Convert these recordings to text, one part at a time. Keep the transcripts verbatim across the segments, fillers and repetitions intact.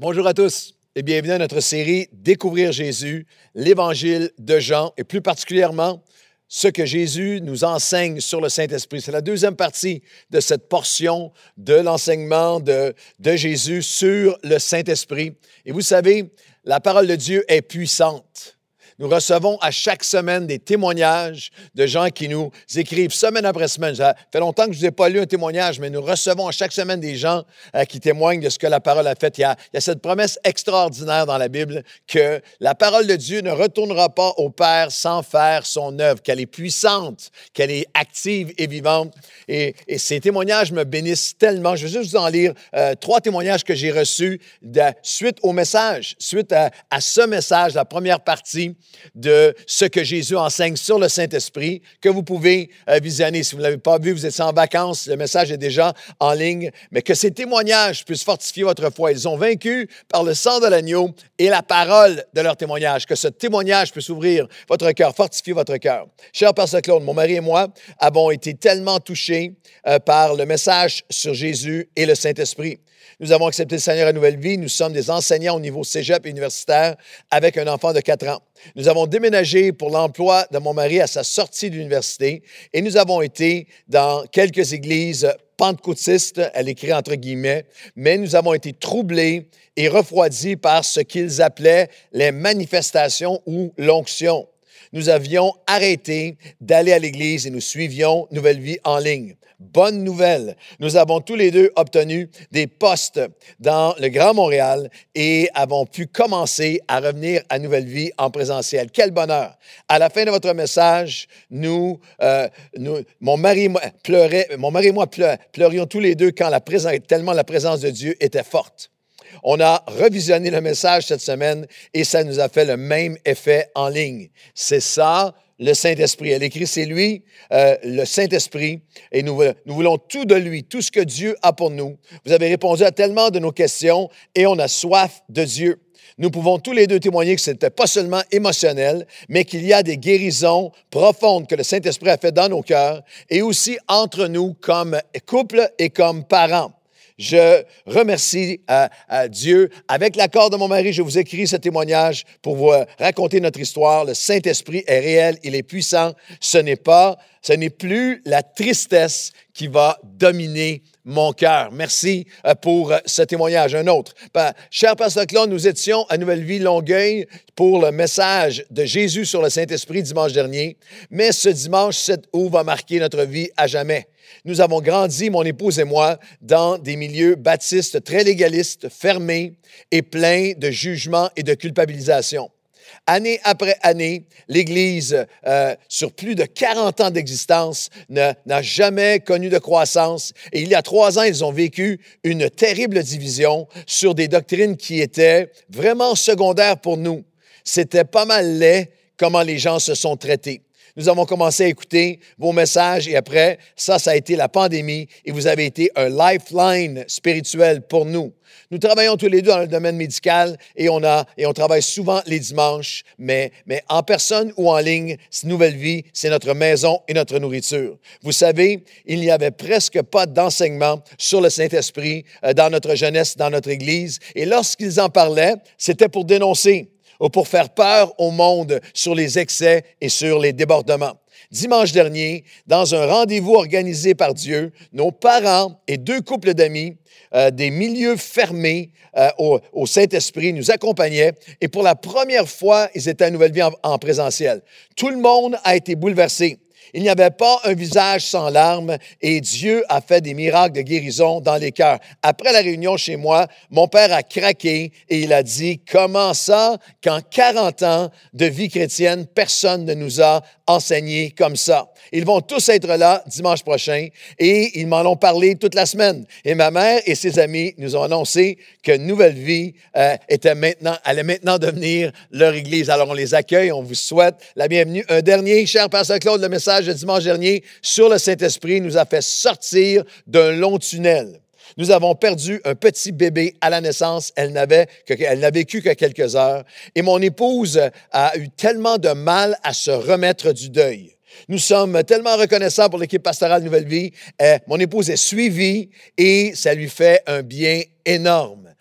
Bonjour à tous et bienvenue à notre série Découvrir Jésus, l'Évangile de Jean et plus particulièrement ce que Jésus nous enseigne sur le Saint-Esprit. C'est la deuxième partie de cette portion de l'enseignement de, de Jésus sur le Saint-Esprit. Et vous savez, la parole de Dieu est puissante. Nous recevons à chaque semaine des témoignages de gens qui nous écrivent semaine après semaine. Ça fait longtemps que je ne vous ai pas lu un témoignage, mais nous recevons à chaque semaine des gens euh, qui témoignent de ce que la parole a fait. Il y a, il y a cette promesse extraordinaire dans la Bible que la parole de Dieu ne retournera pas au Père sans faire son œuvre, qu'elle est puissante, qu'elle est active et vivante. Et, et ces témoignages me bénissent tellement. Je vais juste vous en lire euh, trois témoignages que j'ai reçus de, suite au message, suite à, à ce message, la première partie de ce que Jésus enseigne sur le Saint-Esprit, que vous pouvez euh, visionner. Si vous ne l'avez pas vu, vous êtes en vacances, le message est déjà en ligne, mais que ces témoignages puissent fortifier votre foi. Ils ont vaincu par le sang de l'agneau et la parole de leur témoignage, que ce témoignage puisse ouvrir votre cœur, fortifier votre cœur. Cher Pasteur Claude, mon mari et moi avons été tellement touchés euh, par le message sur Jésus et le Saint-Esprit. Nous avons accepté le Seigneur à Nouvelle Vie. Nous sommes des enseignants au niveau cégep et universitaire avec un enfant de quatre ans. Nous avons déménagé pour l'emploi de mon mari à sa sortie de l'université et nous avons été dans quelques églises pentecôtistes, elle écrit entre guillemets, mais nous avons été troublés et refroidis par ce qu'ils appelaient les manifestations ou l'onction. Nous avions arrêté d'aller à l'église et nous suivions Nouvelle Vie en ligne. Bonne nouvelle, nous avons tous les deux obtenu des postes dans le Grand Montréal et avons pu commencer à revenir à Nouvelle Vie en présentiel. Quel bonheur! À la fin de votre message, nous, euh, nous mon mari et moi pleurait, mon mari et moi pleur, pleurions tous les deux quand la présence, tellement la présence de Dieu était forte. On a revisionné le message cette semaine et ça nous a fait le même effet en ligne. C'est ça, le Saint-Esprit. Elle écrit, c'est lui, euh, le Saint-Esprit, et nous, nous voulons tout de lui, tout ce que Dieu a pour nous. Vous avez répondu à tellement de nos questions et on a soif de Dieu. Nous pouvons tous les deux témoigner que ce n'était pas seulement émotionnel, mais qu'il y a des guérisons profondes que le Saint-Esprit a fait dans nos cœurs et aussi entre nous comme couple et comme parents. Je remercie à, à Dieu. Avec l'accord de mon mari, je vous écris ce témoignage pour vous raconter notre histoire. Le Saint-Esprit est réel, il est puissant. Ce n'est pas, ce n'est plus la tristesse qui va dominer mon cœur. Merci pour ce témoignage. Un autre. Cher Pasteur Claude, nous étions à Nouvelle Vie Longueuil pour le message de Jésus sur le Saint-Esprit dimanche dernier. Mais ce dimanche sept août va marquer notre vie à jamais. Nous avons grandi, mon épouse et moi, dans des milieux baptistes très légalistes, fermés et pleins de jugement et de culpabilisation. Année après année, l'Église, euh, sur plus de quarante ans d'existence, ne, n'a jamais connu de croissance. Et il y a trois ans, ils ont vécu une terrible division sur des doctrines qui étaient vraiment secondaires pour nous. C'était pas mal laid comment les gens se sont traités. Nous avons commencé à écouter vos messages et après, ça, ça a été la pandémie et vous avez été un lifeline spirituel pour nous. Nous travaillons tous les deux dans le domaine médical et on, a, et on travaille souvent les dimanches, mais, mais en personne ou en ligne, Nouvelle Vie, c'est notre maison et notre nourriture. Vous savez, il n'y avait presque pas d'enseignement sur le Saint-Esprit euh, dans notre jeunesse, dans notre Église. Et lorsqu'ils en parlaient, c'était pour dénoncer ou pour faire peur au monde sur les excès et sur les débordements. Dimanche dernier, dans un rendez-vous organisé par Dieu, nos parents et deux couples d'amis euh, des milieux fermés euh, au, au Saint-Esprit nous accompagnaient et pour la première fois, ils étaient à Nouvelle Vie en, en présentiel. Tout le monde a été bouleversé. Il n'y avait pas un visage sans larmes et Dieu a fait des miracles de guérison dans les cœurs. Après la réunion chez moi, mon père a craqué et il a dit « Comment ça, qu'en quarante ans de vie chrétienne, personne ne nous a enseigné comme ça? » Ils vont tous être là dimanche prochain et ils m'en ont parlé toute la semaine. Et ma mère et ses amis nous ont annoncé que Nouvelle Vie euh, était maintenant, allait maintenant devenir leur église. Alors on les accueille, on vous souhaite la bienvenue. Un dernier, cher Pasteur Claude, le message de dimanche dernier sur le Saint-Esprit nous a fait sortir d'un long tunnel. Nous avons perdu un petit bébé à la naissance. Elle n'avait que, elle n'a vécu que quelques heures. Et mon épouse a eu tellement de mal à se remettre du deuil. Nous sommes tellement reconnaissants pour l'équipe pastorale Nouvelle Vie. Euh, mon épouse est suivie et ça lui fait un bien énorme.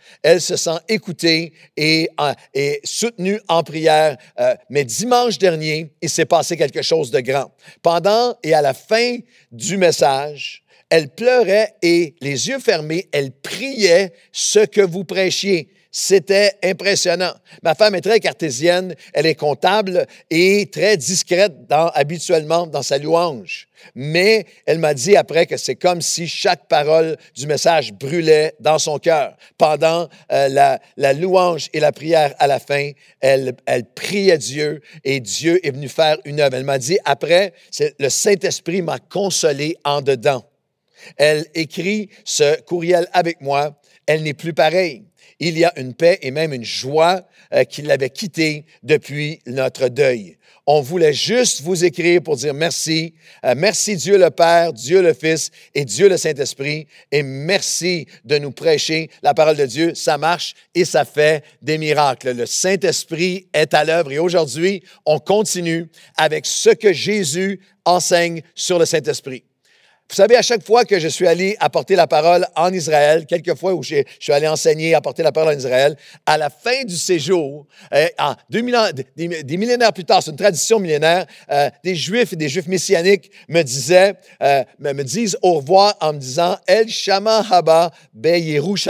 Elle se sent écoutée et, euh, et soutenue en prière. Euh, mais dimanche dernier, il s'est passé quelque chose de grand. Pendant et à la fin du message, elle pleurait et les yeux fermés, elle priait ce que vous prêchiez. C'était impressionnant. Ma femme est très cartésienne, elle est comptable et très discrète dans, habituellement dans sa louange. Mais elle m'a dit après que c'est comme si chaque parole du message brûlait dans son cœur. Pendant euh, la, la louange et la prière à la fin, elle, elle priait Dieu et Dieu est venu faire une œuvre. Elle m'a dit après, c'est, le Saint-Esprit m'a consolé en dedans. Elle écrit ce courriel avec moi. Elle n'est plus pareille. Il y a une paix et même une joie euh, qui l'avait quittée depuis notre deuil. On voulait juste vous écrire pour dire merci. Euh, merci Dieu le Père, Dieu le Fils et Dieu le Saint-Esprit. Et merci de nous prêcher la parole de Dieu. Ça marche et ça fait des miracles. Le Saint-Esprit est à l'œuvre et aujourd'hui, on continue avec ce que Jésus enseigne sur le Saint-Esprit. Vous savez, à chaque fois que je suis allé apporter la parole en Israël, quelques fois où je suis allé enseigner, apporter la parole en Israël, à la fin du séjour, euh, en deux mille ans, des, des millénaires plus tard, c'est une tradition millénaire, euh, des Juifs et des Juifs messianiques me disaient, euh, me, me disent au revoir en me disant « El Shama Haba Be Yerushalayim »,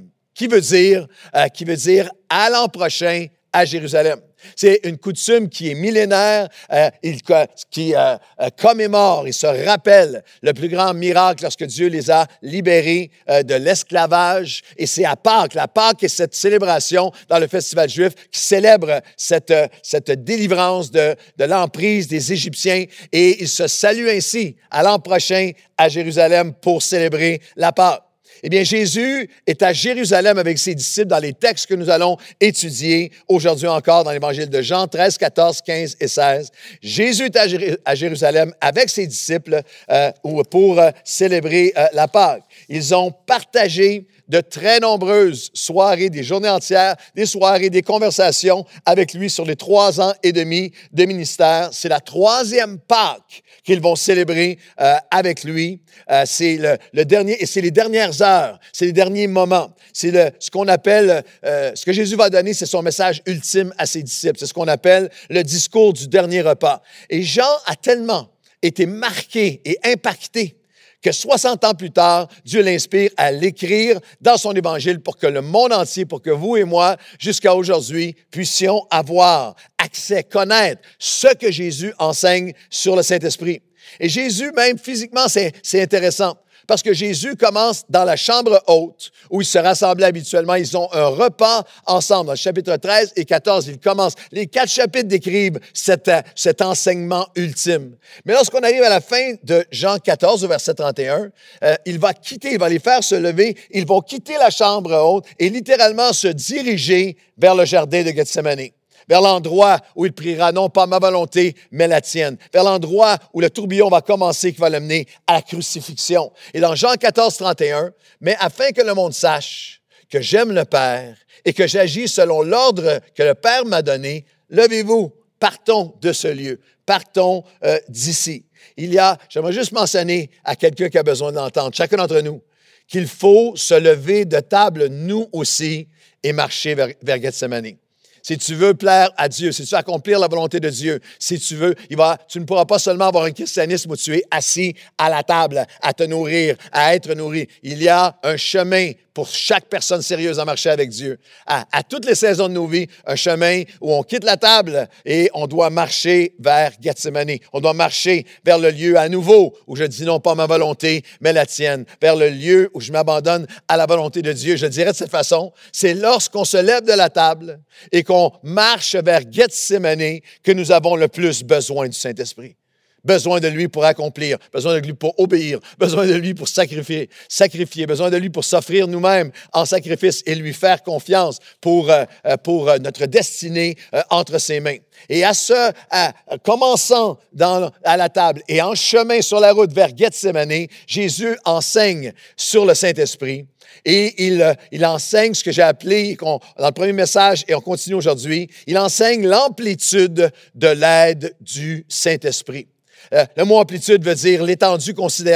qui veut dire, euh, qui veut dire « à l'an prochain à Jérusalem ». C'est une coutume qui est millénaire, euh, il, qui euh, euh, commémore et se rappelle le plus grand miracle lorsque Dieu les a libérés euh, de l'esclavage. Et c'est à Pâques. La Pâques est cette célébration dans le festival juif qui célèbre cette, cette délivrance de, de l'emprise des Égyptiens. Et ils se saluent ainsi à l'an prochain à Jérusalem pour célébrer la Pâques. Eh bien, Jésus est à Jérusalem avec ses disciples dans les textes que nous allons étudier aujourd'hui encore dans l'Évangile de Jean treize, quatorze, quinze et seize. Jésus est à, Jér- à Jérusalem avec ses disciples euh, pour euh, célébrer euh, la Pâque. Ils ont partagé de très nombreuses soirées, des journées entières, des soirées, des conversations avec lui sur les trois ans et demi de ministère. C'est la troisième Pâque qu'ils vont célébrer euh, avec lui. Euh, c'est le, le dernier, et c'est les dernières heures, c'est les derniers moments. C'est le, ce qu'on appelle, euh, ce que Jésus va donner, c'est son message ultime à ses disciples. C'est ce qu'on appelle le discours du dernier repas. Et Jean a tellement été marqué et impacté que soixante ans plus tard, Dieu l'inspire à l'écrire dans son évangile pour que le monde entier, pour que vous et moi, jusqu'à aujourd'hui, puissions avoir accès, connaître ce que Jésus enseigne sur le Saint-Esprit. Et Jésus, même physiquement, c'est, c'est intéressant. Parce que Jésus commence dans la chambre haute, où ils se rassemblaient habituellement. Ils ont un repas ensemble. Dans le chapitre treize et quatorze, ils commencent. Les quatre chapitres décrivent cet, cet enseignement ultime. Mais lorsqu'on arrive à la fin de Jean quatorze, au verset trente et un, euh, il va quitter, il va les faire se lever. Ils vont quitter la chambre haute et littéralement se diriger vers le jardin de Gethsémani. Vers l'endroit où il priera, non pas ma volonté, mais la tienne. Vers l'endroit où le tourbillon va commencer, qui va l'amener à la crucifixion. Et dans Jean quatorze, trente et un, mais afin que le monde sache que j'aime le Père et que j'agis selon l'ordre que le Père m'a donné, levez-vous, partons de ce lieu, partons euh, d'ici. Il y a, j'aimerais juste mentionner à quelqu'un qui a besoin d'entendre, chacun d'entre nous, qu'il faut se lever de table, nous aussi, et marcher vers, vers Gethsémani. Si tu veux plaire à Dieu, si tu veux accomplir la volonté de Dieu, si tu veux, il va, tu ne pourras pas seulement avoir un christianisme où tu es assis à la table, à te nourrir, à être nourri. Il y a un chemin pour chaque personne sérieuse à marcher avec Dieu. À, à toutes les saisons de nos vies, un chemin où on quitte la table et on doit marcher vers Gethsémani. On doit marcher vers le lieu à nouveau où je dis non pas ma volonté, mais la tienne. Vers le lieu où je m'abandonne à la volonté de Dieu. Je dirais de cette façon, c'est lorsqu'on se lève de la table et qu'on marche vers Gethsémani que nous avons le plus besoin du Saint-Esprit. Besoin de lui pour accomplir, besoin de lui pour obéir, besoin de lui pour sacrifier, sacrifier, besoin de lui pour s'offrir nous-mêmes en sacrifice et lui faire confiance pour, euh, pour euh, notre destinée euh, entre ses mains. Et à ce, à, commençant dans, à la table et en chemin sur la route vers Gethsémani, Jésus enseigne sur le Saint-Esprit. Et il, il enseigne ce que j'ai appelé, dans le premier message, et on continue aujourd'hui, il enseigne l'amplitude de l'aide du Saint-Esprit. Euh, le mot amplitude veut dire l'étendue considérable.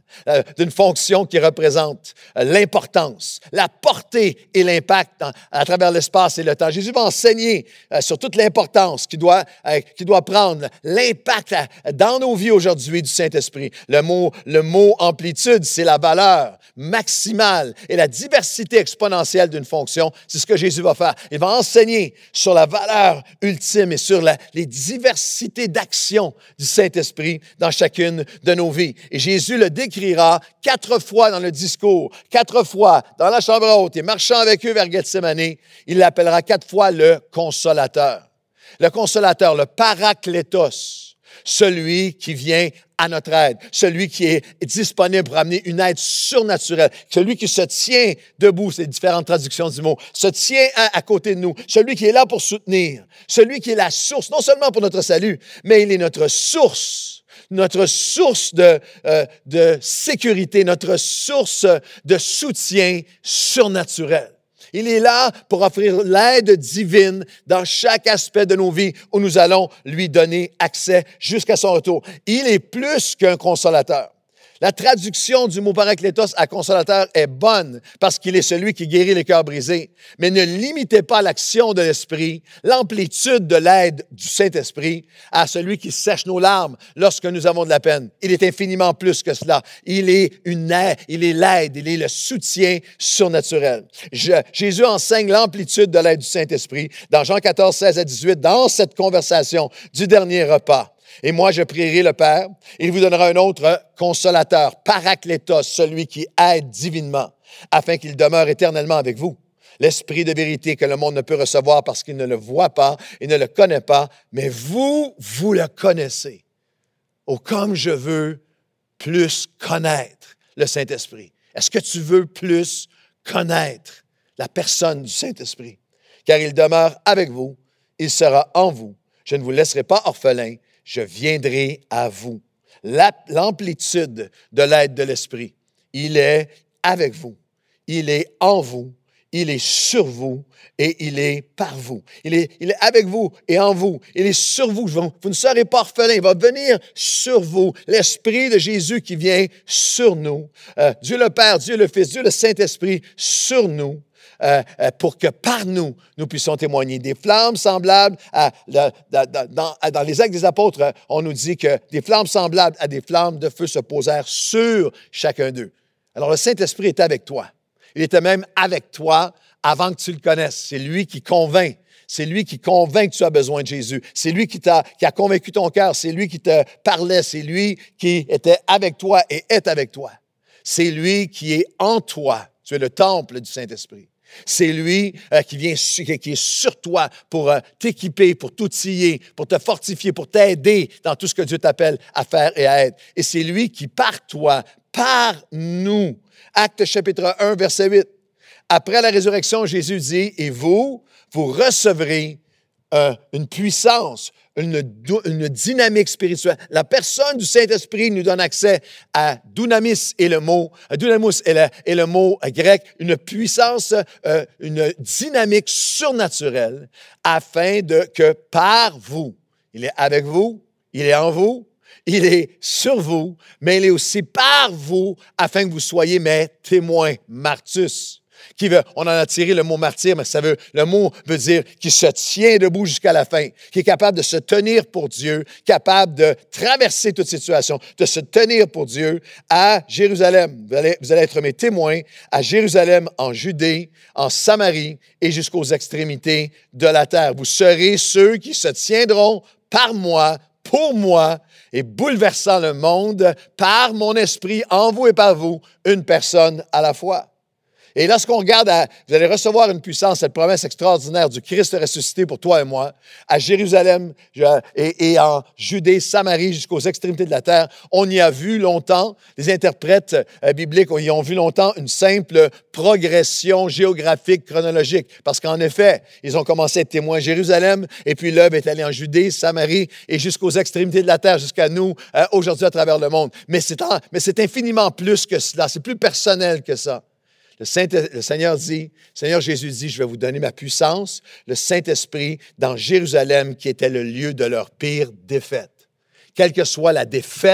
euh, d'une fonction qui représente euh, l'importance, la portée et l'impact en, à travers l'espace et le temps. Jésus va enseigner euh, sur toute l'importance qu'il doit, euh, qu'il doit prendre, l'impact à, dans nos vies aujourd'hui du Saint-Esprit. Le mot, le mot amplitude, c'est la valeur maximale et la diversité exponentielle d'une fonction. C'est ce que Jésus va faire. Il va enseigner sur la valeur ultime et sur la, les diversités d'actions du Saint-Esprit dans chacune de nos vies. Et Jésus le décrira quatre fois dans le discours, quatre fois dans la chambre haute et marchant avec eux vers Gethsémani, il l'appellera quatre fois le consolateur. Le consolateur, le paraklétos, celui qui vient à notre aide, celui qui est disponible pour amener une aide surnaturelle, celui qui se tient debout, c'est différentes traductions du mot, se tient à, à côté de nous, celui qui est là pour soutenir, celui qui est la source, non seulement pour notre salut, mais il est notre source, notre source de, euh, de sécurité, notre source de soutien surnaturel. Il est là pour offrir l'aide divine dans chaque aspect de nos vies où nous allons lui donner accès jusqu'à son retour. Il est plus qu'un consolateur. La traduction du mot paraklétos à consolateur est bonne parce qu'il est celui qui guérit les cœurs brisés. Mais ne limitez pas l'action de l'Esprit, l'amplitude de l'aide du Saint-Esprit à celui qui sèche nos larmes lorsque nous avons de la peine. Il est infiniment plus que cela. Il est une aide, il est l'aide, il est le soutien surnaturel. Je, Jésus enseigne l'amplitude de l'aide du Saint-Esprit dans Jean quatorze, seize à dix-huit, dans cette conversation du dernier repas. Et moi, je prierai le Père, il vous donnera un autre consolateur, paraklétos, celui qui aide divinement, afin qu'il demeure éternellement avec vous. L'Esprit de vérité que le monde ne peut recevoir parce qu'il ne le voit pas et ne le connaît pas, mais vous, vous le connaissez. Oh, comme je veux plus connaître le Saint-Esprit. Est-ce que tu veux plus connaître la personne du Saint-Esprit? Car il demeure avec vous, il sera en vous. Je ne vous laisserai pas orphelins. Je viendrai à vous. La, l'amplitude de l'aide de l'Esprit, il est avec vous, il est en vous, il est sur vous et il est par vous. Il est, il est avec vous et en vous, il est sur vous. Vous, vous ne serez pas orphelins, il va venir sur vous. L'Esprit de Jésus qui vient sur nous, euh, Dieu le Père, Dieu le Fils, Dieu le Saint-Esprit sur nous. Euh, euh, pour que par nous, nous puissions témoigner. Des flammes semblables à, à, à, dans, à, dans les Actes des Apôtres, on nous dit que des flammes semblables à des flammes de feu se posèrent sur chacun d'eux. Alors, le Saint-Esprit est avec toi. Il était même avec toi avant que tu le connaisses. C'est lui qui convainc. C'est lui qui convainc que tu as besoin de Jésus. C'est lui qui, t'a, qui a convaincu ton cœur. C'est lui qui te parlait. C'est lui qui était avec toi et est avec toi. C'est lui qui est en toi. Tu es le temple du Saint-Esprit. C'est lui euh, qui vient qui est sur toi pour euh, t'équiper, pour t'outiller, pour te fortifier, pour t'aider dans tout ce que Dieu t'appelle à faire et à être. Et c'est lui qui, par toi, par nous. Actes chapitre un, verset huit. Après la résurrection, Jésus dit, « Et vous, vous recevrez euh, une puissance, une, une dynamique spirituelle. » La personne du Saint-Esprit nous donne accès à dunamis et le mot, dunamus est le, est le mot grec, une puissance, euh, une dynamique surnaturelle, afin de que par vous, il est avec vous, il est en vous, il est sur vous, mais il est aussi par vous, afin que vous soyez mes témoins, martus. Qui veut, on en a tiré le mot martyr, mais ça veut, le mot veut dire qui se tient debout jusqu'à la fin, qui est capable de se tenir pour Dieu, capable de traverser toute situation, de se tenir pour Dieu à Jérusalem. Vous allez, vous allez être mes témoins à Jérusalem, en Judée, en Samarie et jusqu'aux extrémités de la terre. Vous serez ceux qui se tiendront par moi, pour moi, et bouleversant le monde par mon esprit, en vous et par vous, une personne à la fois. Et lorsqu'on regarde, à, vous allez recevoir une puissance, cette promesse extraordinaire du Christ ressuscité pour toi et moi, à Jérusalem et, et en Judée, Samarie, jusqu'aux extrémités de la terre. On y a vu longtemps, les interprètes euh, bibliques y ont vu longtemps une simple progression géographique, chronologique. Parce qu'en effet, ils ont commencé à être témoins à Jérusalem, et puis l'œuvre est allée en Judée, Samarie, et jusqu'aux extrémités de la terre, jusqu'à nous, euh, aujourd'hui à travers le monde. Mais c'est, en, mais c'est infiniment plus que cela, c'est plus personnel que ça. Le, Saint, le Seigneur dit, le Seigneur Jésus dit, je vais vous donner ma puissance, le Saint-Esprit, dans Jérusalem, qui était le lieu de leur pire défaite. Quelle que soit la défaite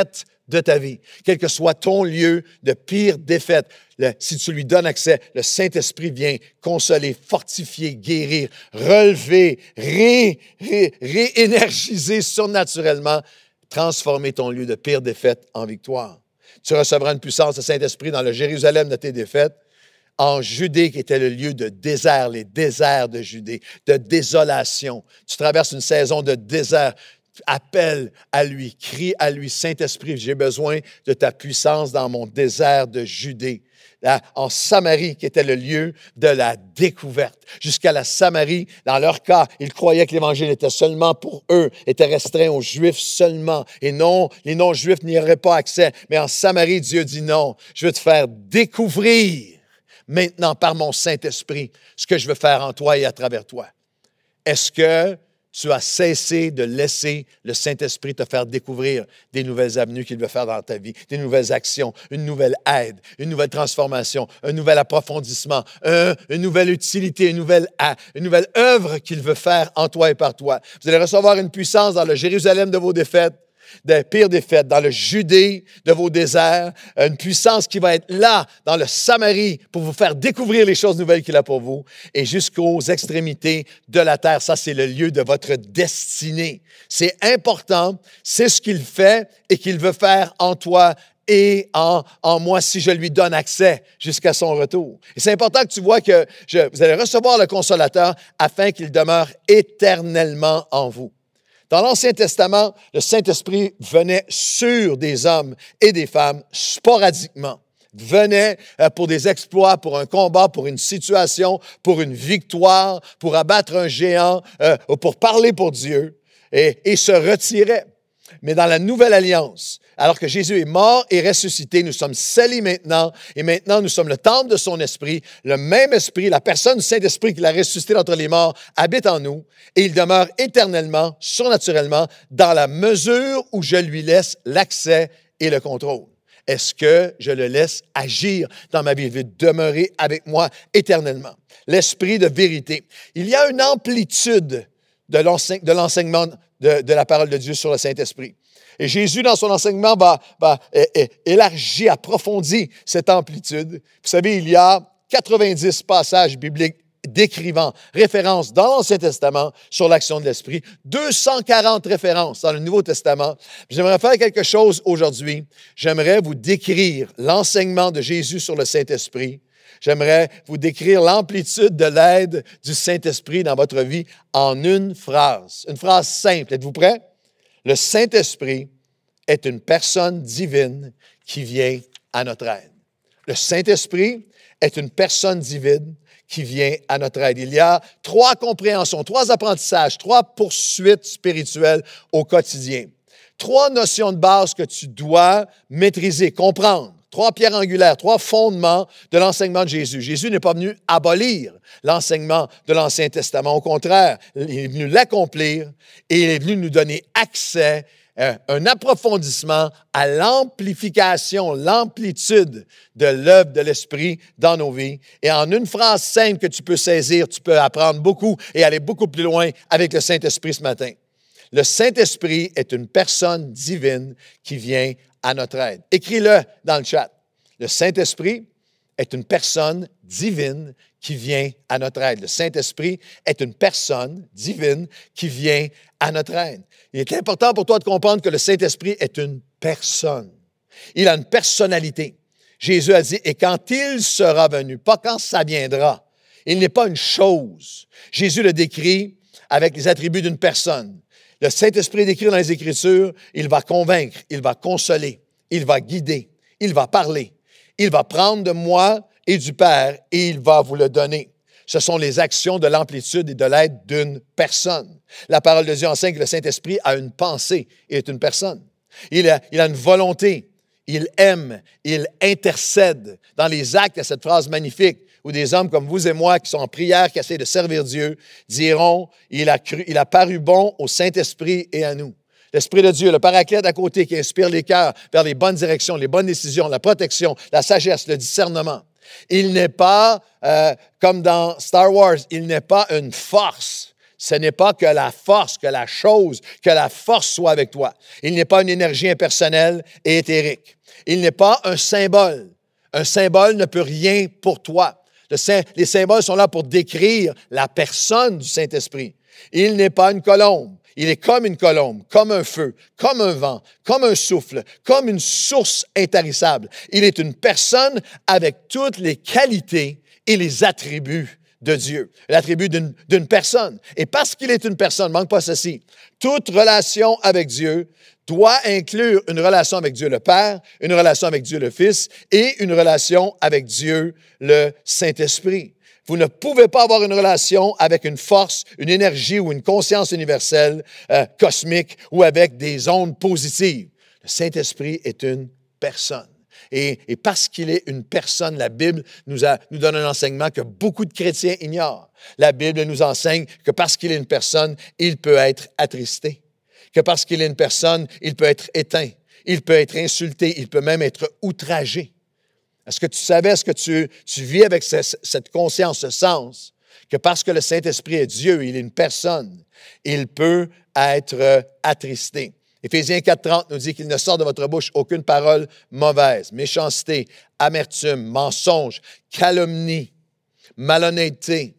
de ta vie, quel que soit ton lieu de pire défaite. Le, si tu lui donnes accès, le Saint-Esprit vient consoler, fortifier, guérir, relever, ré, ré, réénergiser surnaturellement, transformer ton lieu de pire défaite en victoire. Tu recevras une puissance du Saint-Esprit dans le Jérusalem de tes défaites, en Judée, qui était le lieu de désert, les déserts de Judée, de désolation. Tu traverses une saison de désert. Appelle à lui, crie à lui, Saint-Esprit, j'ai besoin de ta puissance dans mon désert de Judée. Là, en Samarie, qui était le lieu de la découverte. Jusqu'à la Samarie, dans leur cas, ils croyaient que l'Évangile était seulement pour eux, était restreint aux Juifs seulement. Et non, les non-Juifs n'y auraient pas accès. Mais en Samarie, Dieu dit non, je veux te faire découvrir maintenant par mon Saint-Esprit ce que je veux faire en toi et à travers toi. Est-ce que tu as cessé de laisser le Saint-Esprit te faire découvrir des nouvelles avenues qu'il veut faire dans ta vie, des nouvelles actions, une nouvelle aide, une nouvelle transformation, un nouvel approfondissement, un, une nouvelle utilité, une nouvelle, une nouvelle œuvre qu'il veut faire en toi et par toi. Vous allez recevoir une puissance dans le Jérusalem de vos défaites, des pires défaites, dans le Judée de vos déserts, une puissance qui va être là, dans le Samarie, pour vous faire découvrir les choses nouvelles qu'il a pour vous, et jusqu'aux extrémités de la terre. Ça, c'est le lieu de votre destinée. C'est important, c'est ce qu'il fait et qu'il veut faire en toi et en, en moi si je lui donne accès jusqu'à son retour. Et c'est important que tu vois que je, vous allez recevoir le Consolateur afin qu'il demeure éternellement en vous. Dans l'Ancien Testament, le Saint-Esprit venait sur des hommes et des femmes sporadiquement. Venait pour des exploits, pour un combat, pour une situation, pour une victoire, pour abattre un géant, euh, pour parler pour Dieu, et, et se retirait. Mais dans la Nouvelle Alliance, alors que Jésus est mort et ressuscité, nous sommes scellés maintenant, et maintenant nous sommes le temple de son Esprit. Le même Esprit, la personne du Saint-Esprit qui l'a ressuscité d'entre les morts, habite en nous, et il demeure éternellement, surnaturellement, dans la mesure où je lui laisse l'accès et le contrôle. Est-ce que je le laisse agir dans ma vie? Il veut demeurer avec moi éternellement. L'Esprit de vérité. Il y a une amplitude de l'enseignement de, de la parole de Dieu sur le Saint-Esprit. Et Jésus, dans son enseignement, va, va é, é, élargir, approfondir cette amplitude. Vous savez, il y a quatre-vingt-dix passages bibliques décrivant, références dans l'Ancien Testament sur l'action de l'Esprit, deux cent quarante références dans le Nouveau Testament. J'aimerais faire quelque chose aujourd'hui. J'aimerais vous décrire l'enseignement de Jésus sur le Saint-Esprit. J'aimerais vous décrire l'amplitude de l'aide du Saint-Esprit dans votre vie en une phrase. Une phrase simple. Êtes-vous prêts? Le Saint-Esprit est une personne divine qui vient à notre aide. Le Saint-Esprit est une personne divine qui vient à notre aide. Il y a trois compréhensions, trois apprentissages, trois poursuites spirituelles au quotidien. Trois notions de base que tu dois maîtriser, comprendre. Trois pierres angulaires, trois fondements de l'enseignement de Jésus. Jésus n'est pas venu abolir l'enseignement de l'Ancien Testament. Au contraire, il est venu l'accomplir et il est venu nous donner accès, euh, un approfondissement à l'amplification, l'amplitude de l'œuvre de l'Esprit dans nos vies. Et en une phrase simple que tu peux saisir, tu peux apprendre beaucoup et aller beaucoup plus loin avec le Saint-Esprit ce matin. Le Saint-Esprit est une personne divine qui vient à notre aide. Écris-le dans le chat. Le Saint-Esprit est une personne divine qui vient à notre aide. Le Saint-Esprit est une personne divine qui vient à notre aide. Il est important pour toi de comprendre que le Saint-Esprit est une personne. Il a une personnalité. Jésus a dit, et quand il sera venu, pas quand ça viendra, il n'est pas une chose. Jésus le décrit avec les attributs d'une personne. Le Saint-Esprit décrit dans les Écritures, il va convaincre, il va consoler, il va guider, il va parler. Il va prendre de moi et du Père et il va vous le donner. Ce sont les actions de l'amplitude et de l'aide d'une personne. La parole de Dieu enseigne que le Saint-Esprit a une pensée et est une personne. Il a, il a une volonté, il aime, il intercède. Dans les actes, il y a cette phrase magnifique où des hommes comme vous et moi qui sont en prière, qui essaient de servir Dieu, diront, il a, cru, il a paru bon au Saint-Esprit et à nous. L'Esprit de Dieu, le Paraclète à côté qui inspire les cœurs vers les bonnes directions, les bonnes décisions, la protection, la sagesse, le discernement. Il n'est pas, euh, comme dans Star Wars, il n'est pas une force. Ce n'est pas que la force, que la chose, que la force soit avec toi. Il n'est pas une énergie impersonnelle et éthérique. Il n'est pas un symbole. Un symbole ne peut rien pour toi. Le Saint, les symboles sont là pour décrire la personne du Saint-Esprit. Il n'est pas une colombe. Il est comme une colombe, comme un feu, comme un vent, comme un souffle, comme une source intarissable. Il est une personne avec toutes les qualités et les attributs de Dieu, l'attribut d'une, d'une personne. Et parce qu'il est une personne, manque pas ceci, toute relation avec Dieu doit inclure une relation avec Dieu le Père, une relation avec Dieu le Fils et une relation avec Dieu le Saint-Esprit. Vous ne pouvez pas avoir une relation avec une force, une énergie ou une conscience universelle, euh, cosmique ou avec des ondes positives. Le Saint-Esprit est une personne. Et, et parce qu'il est une personne, la Bible nous, a, nous donne un enseignement que beaucoup de chrétiens ignorent. La Bible nous enseigne que parce qu'il est une personne, il peut être attristé. Que parce qu'il est une personne, il peut être éteint. Il peut être insulté. Il peut même être outragé. Est-ce que tu savais, est-ce que tu, tu vis avec ce, cette conscience, ce sens, que parce que le Saint-Esprit est Dieu, il est une personne, il peut être attristé. Éphésiens quatre trente nous dit qu'il ne sort de votre bouche aucune parole mauvaise, méchanceté, amertume, mensonge, calomnie, malhonnêteté,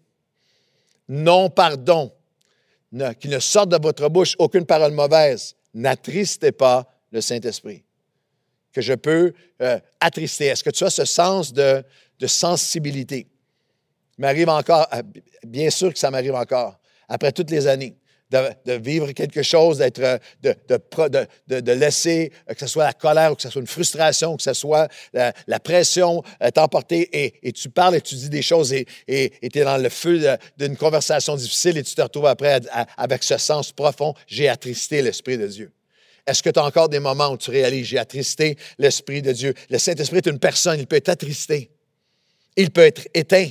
non-pardon. Ne, qu'il ne sorte de votre bouche aucune parole mauvaise. N'attristez pas le Saint-Esprit. Que je peux euh, attrister. Est-ce que tu as ce sens de, de sensibilité? Il m'arrive encore, bien sûr que ça m'arrive encore, après toutes les années, de, de vivre quelque chose, d'être, de, de, de, de laisser, que ce soit la colère ou que ce soit une frustration, que ce soit la, la pression euh, t'emporter et, et tu parles et tu dis des choses et tu et, et es dans le feu de, d'une conversation difficile et tu te retrouves après à, à, avec ce sens profond, j'ai attristé l'Esprit de Dieu. Est-ce que tu as encore des moments où tu réalises, j'ai attristé l'Esprit de Dieu? Le Saint-Esprit est une personne, il peut être attristé. Il peut être éteint.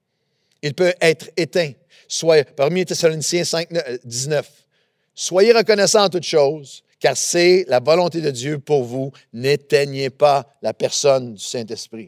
Il peut être éteint. Soit, parmi Thessaloniciens cinq, dix-neuf, soyez reconnaissants en toutes choses, car c'est la volonté de Dieu pour vous. N'éteignez pas la personne du Saint-Esprit.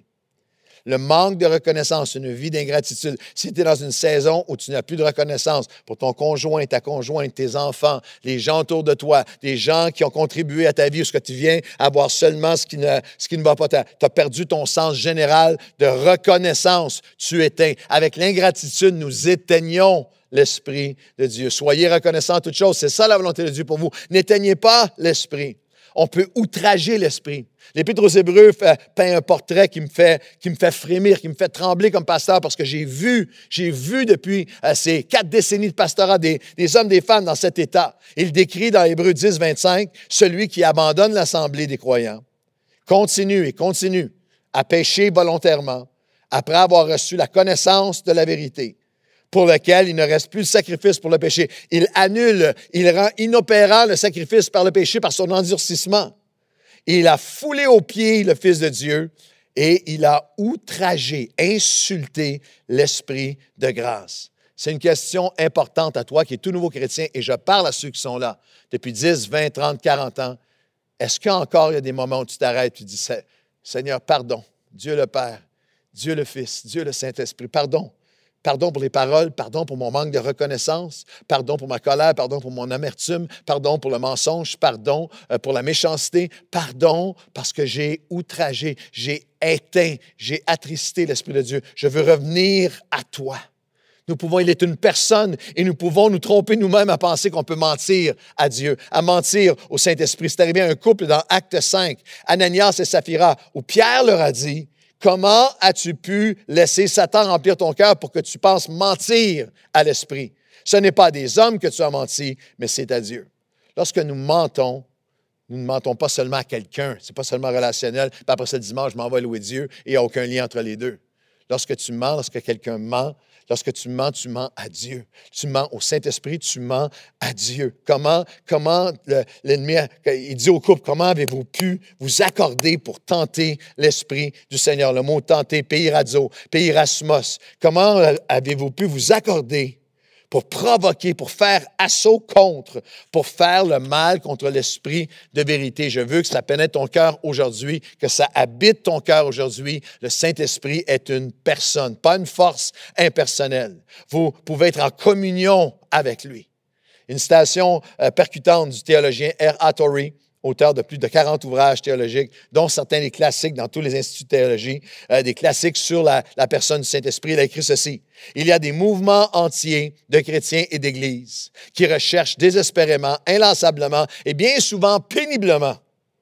Le manque de reconnaissance, une vie d'ingratitude. Si tu es dans une saison où tu n'as plus de reconnaissance pour ton conjoint, ta conjointe, tes enfants, les gens autour de toi, des gens qui ont contribué à ta vie, ou ce que tu viens avoir seulement ce qui ne, ce qui ne va pas. Tu as perdu ton sens général de reconnaissance. Tu éteins. Avec l'ingratitude, nous éteignons l'Esprit de Dieu. Soyez reconnaissants en toutes choses. C'est ça la volonté de Dieu pour vous. N'éteignez pas l'Esprit. On peut outrager l'Esprit. L'Épître aux Hébreux fait, peint un portrait qui me fait, qui me fait frémir, qui me fait trembler comme pasteur parce que j'ai vu, j'ai vu depuis euh, ces quatre décennies de pastorat des, des hommes, des femmes dans cet état. Il décrit dans Hébreux dix, vingt-cinq, celui qui abandonne l'assemblée des croyants, continue et continue à pécher volontairement après avoir reçu la connaissance de la vérité, pour lequel il ne reste plus de sacrifice pour le péché. Il annule, il rend inopérant le sacrifice par le péché, par son endurcissement. Il a foulé aux pieds le Fils de Dieu et il a outragé, insulté l'Esprit de grâce. C'est une question importante à toi qui est tout nouveau chrétien et je parle à ceux qui sont là depuis dix, vingt, trente, quarante ans. Est-ce qu'encore il y a des moments où tu t'arrêtes et tu dis, Seigneur, pardon, Dieu le Père, Dieu le Fils, Dieu le Saint-Esprit, pardon. Pardon pour les paroles, pardon pour mon manque de reconnaissance, pardon pour ma colère, pardon pour mon amertume, pardon pour le mensonge, pardon pour la méchanceté, pardon parce que j'ai outragé, j'ai éteint, j'ai attristé l'Esprit de Dieu. Je veux revenir à toi. Nous pouvons, il est une personne et nous pouvons nous tromper nous-mêmes à penser qu'on peut mentir à Dieu, à mentir au Saint-Esprit. C'est arrivé à un couple dans Acte cinq, Ananias et Saphira, où Pierre leur a dit, comment as-tu pu laisser Satan remplir ton cœur pour que tu penses mentir à l'Esprit? Ce n'est pas à des hommes que tu as menti, mais c'est à Dieu. Lorsque nous mentons, nous ne mentons pas seulement à quelqu'un, ce n'est pas seulement relationnel, puis après ce dimanche, je m'en vais louer Dieu et il n'y a aucun lien entre les deux. Lorsque tu mens, lorsque quelqu'un ment, lorsque tu mens, tu mens à Dieu. Tu mens au Saint-Esprit, tu mens à Dieu. Comment, comment le, l'ennemi, il dit au couple, comment avez-vous pu vous accorder pour tenter l'Esprit du Seigneur? Le mot tenter, peirazo, peirasmos. Comment avez-vous pu vous accorder pour provoquer, pour faire assaut contre, pour faire le mal contre l'esprit de vérité. Je veux que ça pénètre ton cœur aujourd'hui, que ça habite ton cœur aujourd'hui. Le Saint-Esprit est une personne, pas une force impersonnelle. Vous pouvez être en communion avec lui. Une citation euh, percutante du théologien R A Torrey, auteur de plus de quarante ouvrages théologiques, dont certains des classiques dans tous les instituts de théologie, euh, des classiques sur la, la personne du Saint-Esprit. Il a écrit ceci. « Il y a des mouvements entiers de chrétiens et d'Églises qui recherchent désespérément, inlassablement et bien souvent péniblement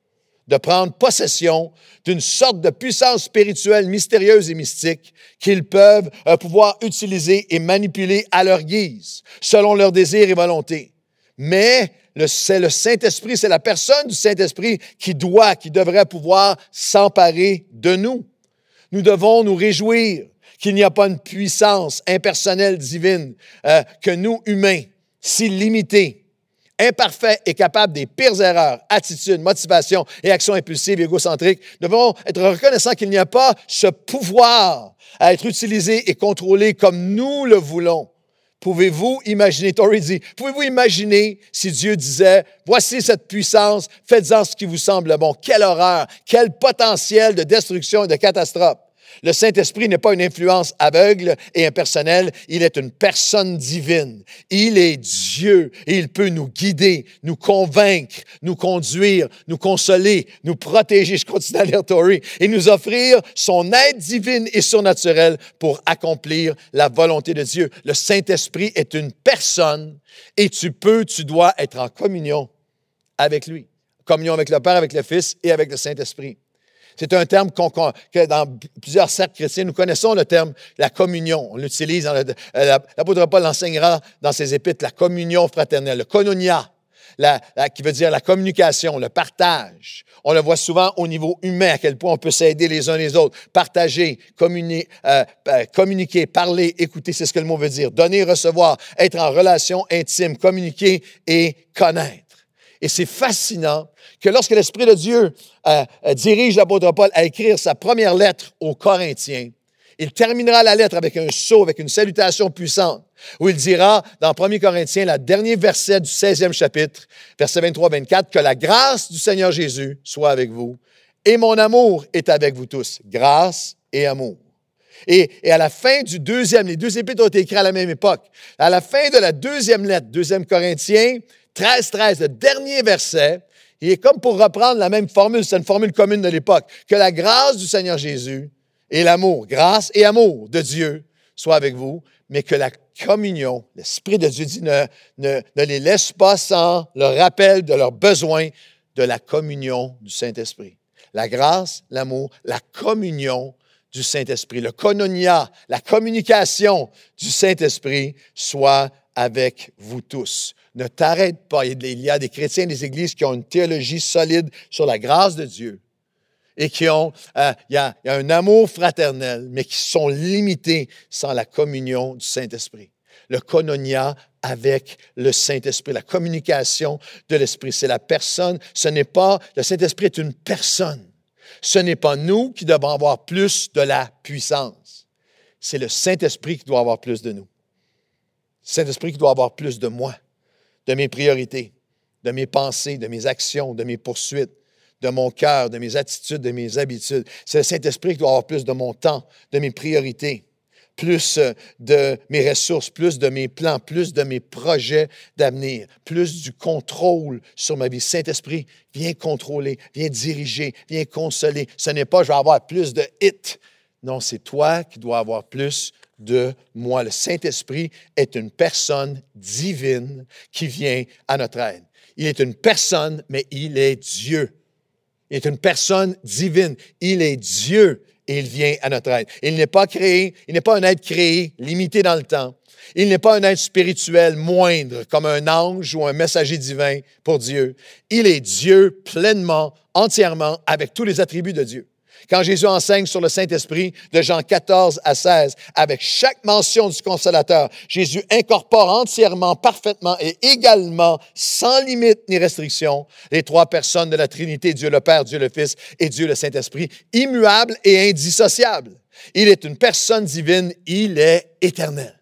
de prendre possession d'une sorte de puissance spirituelle mystérieuse et mystique qu'ils peuvent euh, pouvoir utiliser et manipuler à leur guise, selon leurs désirs et volontés. Mais Le, c'est le Saint-Esprit, c'est la personne du Saint-Esprit qui doit, qui devrait pouvoir s'emparer de nous. Nous devons nous réjouir qu'il n'y a pas une puissance impersonnelle divine, euh, que nous, humains, si limités, imparfaits et capables des pires erreurs, attitudes, motivations et actions impulsives et égocentriques, devons être reconnaissants qu'il n'y a pas ce pouvoir à être utilisé et contrôlé comme nous le voulons. Pouvez-vous imaginer, Torrey dit, pouvez-vous imaginer si Dieu disait, voici cette puissance, faites-en ce qui vous semble bon. Quelle horreur, quel potentiel de destruction et de catastrophe. Le Saint-Esprit n'est pas une influence aveugle et impersonnelle, il est une personne divine. Il est Dieu et il peut nous guider, nous convaincre, nous conduire, nous consoler, nous protéger, je continue à lire Torrey, et nous offrir son aide divine et surnaturelle pour accomplir la volonté de Dieu. Le Saint-Esprit est une personne et tu peux, tu dois être en communion avec lui. Communion avec le Père, avec le Fils et avec le Saint-Esprit. C'est un terme qu'on, qu'on, que dans plusieurs cercles chrétiens, nous connaissons le terme la communion. On l'utilise, dans le, l'apôtre Paul l'enseignera dans ses épîtres, la communion fraternelle, le koinonia, la, la, qui veut dire la communication, le partage. On le voit souvent au niveau humain, à quel point on peut s'aider les uns les autres, partager, communi, euh, euh, communiquer, parler, écouter, c'est ce que le mot veut dire, donner, recevoir, être en relation intime, communiquer et connaître. Et c'est fascinant que lorsque l'Esprit de Dieu euh, euh, dirige l'apôtre Paul à écrire sa première lettre aux Corinthiens, il terminera la lettre avec un sceau, avec une salutation puissante, où il dira dans premier Corinthiens, le dernier verset du seizième chapitre, verset vingt-trois vingt-quatre, que la grâce du Seigneur Jésus soit avec vous et mon amour est avec vous tous. Grâce et amour. Et, et à la fin du deuxième, les deux épîtres ont été écrits à la même époque. À la fin de la deuxième lettre, deuxième Corinthiens, treize treize, le dernier verset, il est comme pour reprendre la même formule, c'est une formule commune de l'époque, que la grâce du Seigneur Jésus et l'amour, grâce et amour de Dieu soient avec vous, mais que la communion, l'Esprit de Dieu dit, ne, ne, ne les laisse pas sans le rappel de leurs besoins de la communion du Saint-Esprit. La grâce, l'amour, la communion du Saint-Esprit, le koinonia, la communication du Saint-Esprit soit avec vous tous. Ne t'arrête pas. Il y a des chrétiens des églises qui ont une théologie solide sur la grâce de Dieu et qui ont, euh, il y a, il y a un amour fraternel, mais qui sont limités sans la communion du Saint-Esprit. Le koinonia avec le Saint-Esprit, la communication de l'Esprit. C'est la personne, ce n'est pas, le Saint-Esprit est une personne. Ce n'est pas nous qui devons avoir plus de la puissance. C'est le Saint-Esprit qui doit avoir plus de nous. Le Saint-Esprit qui doit avoir plus de moi, de mes priorités, de mes pensées, de mes actions, de mes poursuites, de mon cœur, de mes attitudes, de mes habitudes. C'est le Saint-Esprit qui doit avoir plus de mon temps, de mes priorités, plus de mes ressources, plus de mes plans, plus de mes projets d'avenir, plus du contrôle sur ma vie. Saint-Esprit, viens contrôler, viens diriger, viens consoler. Ce n'est pas « je vais avoir plus de hits ». Non, c'est toi qui dois avoir plus de moi. Le Saint-Esprit est une personne divine qui vient à notre aide. Il est une personne, mais il est Dieu. Il est une personne divine. Il est Dieu et il vient à notre aide. Il n'est pas créé, il n'est pas un être créé, limité dans le temps. Il n'est pas un être spirituel moindre, comme un ange ou un messager divin pour Dieu. Il est Dieu pleinement, entièrement, avec tous les attributs de Dieu. Quand Jésus enseigne sur le Saint-Esprit, de Jean quatorze à seize, avec chaque mention du Consolateur, Jésus incorpore entièrement, parfaitement et également, sans limite ni restriction, les trois personnes de la Trinité, Dieu le Père, Dieu le Fils et Dieu le Saint-Esprit, immuable et indissociable. Il est une personne divine, il est éternel.